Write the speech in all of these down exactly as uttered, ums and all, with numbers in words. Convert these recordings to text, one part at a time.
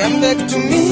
come back to me.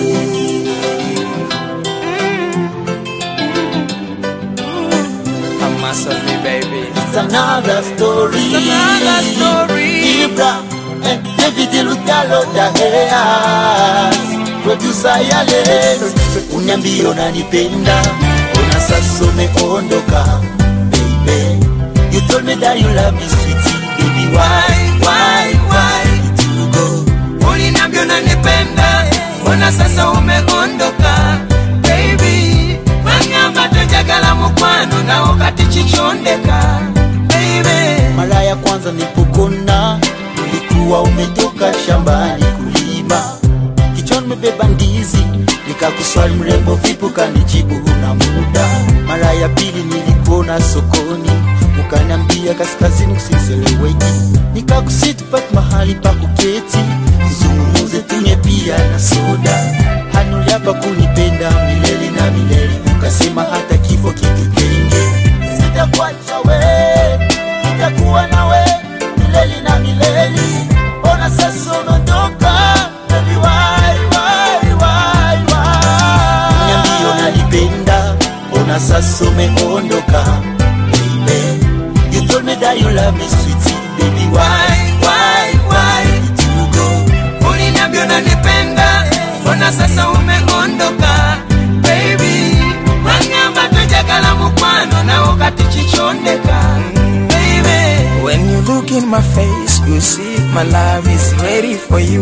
Come on, me, baby. It's another story. It's another story. Ibra and David Lutalo da Heas. Producer yale uniambia unanipenda, ona sasa umeondoka baby. You told me that you love me sweetie, baby why why why did you go? Uniambia unanipenda, ona sasa umeondoka baby. Wanyamba tujagala mukwano na wakati chichondeka baby. Mara ya kwanza nilipokona ulikuwa umetoka shambani kulima, kichoni umebeba ndizi, nikakuswali mrembo vipi ukanijibu huna muda. Mara ya pili nilikuona sokoni, ukaniambia kaskazini kusiseleweki, nikakusiti pati mahali pa kuketi, tuzungumuze tunywe pia na soda. Hanuliapa kunipenda milele na milele, ukasema hata kifo kitutenge. Sitakuacha we, nitakuwa nawe milele na milele. Ona sasa umeondoka baby why why why why? Niambia unanipenda, ona sasa umeondoka baby. You told me that you love me sweetie, baby why why why did you go? Uniambia unanipenda, ona sasa umeondoka baby. Wanyamba tujagala mukwano na wakati chichondeka baby. When you look in my face, you see my love is ready for you.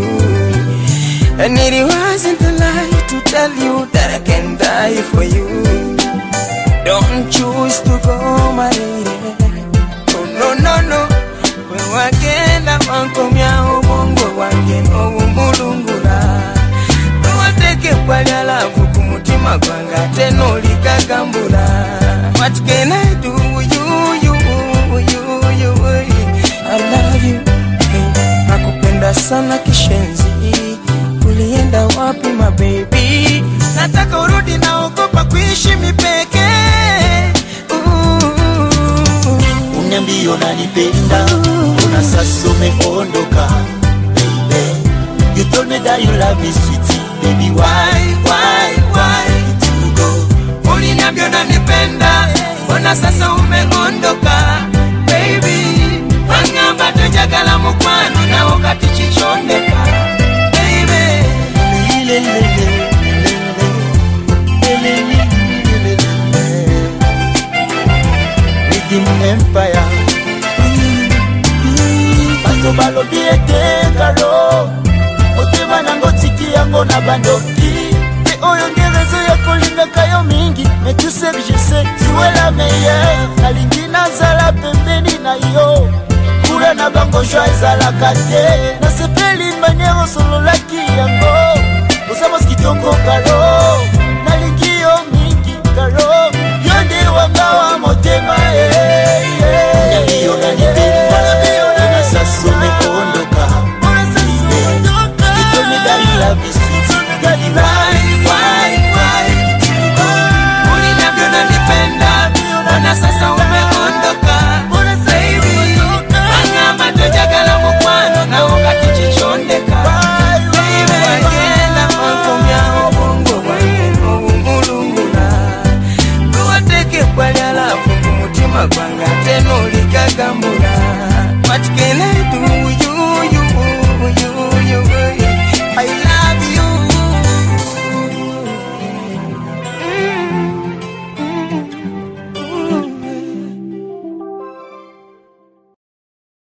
And it wasn't a lie to tell you that I can die for you. Don't choose to go my lady. Oh no no no. When wakenda wankomya ubongo wange no umulungula. Wateke pala lavu kumutima kwanga teno likagambula. What can I do you you you you? I love you. Hey, nakupenda sana kishenzi. Ulienda wapi my baby? Nataka urudi na ogopa kuishi mipeke. Uniambia unanipenda, ona sasa umeondoka baby. You told me that you love me sweetie, baby why why why did you go? Uniambia unanipenda, ona sasa umeondoka baby. Wanyamba tujagala mukwano na wakati chichondeka baby. Lele lele lele lele Rhythm Empire. Bato balobi ete karo otema nango tiki yango na bandoki. Pe oyo ngerezo ya kolinga kayo mingi, mais tu sais que je sais tu es la meilleure. Nalingi nazala pembeni na yo, kula na bango joie ezalaka te. Nasepeli manière osololaki yango, osamos kitoko kalo.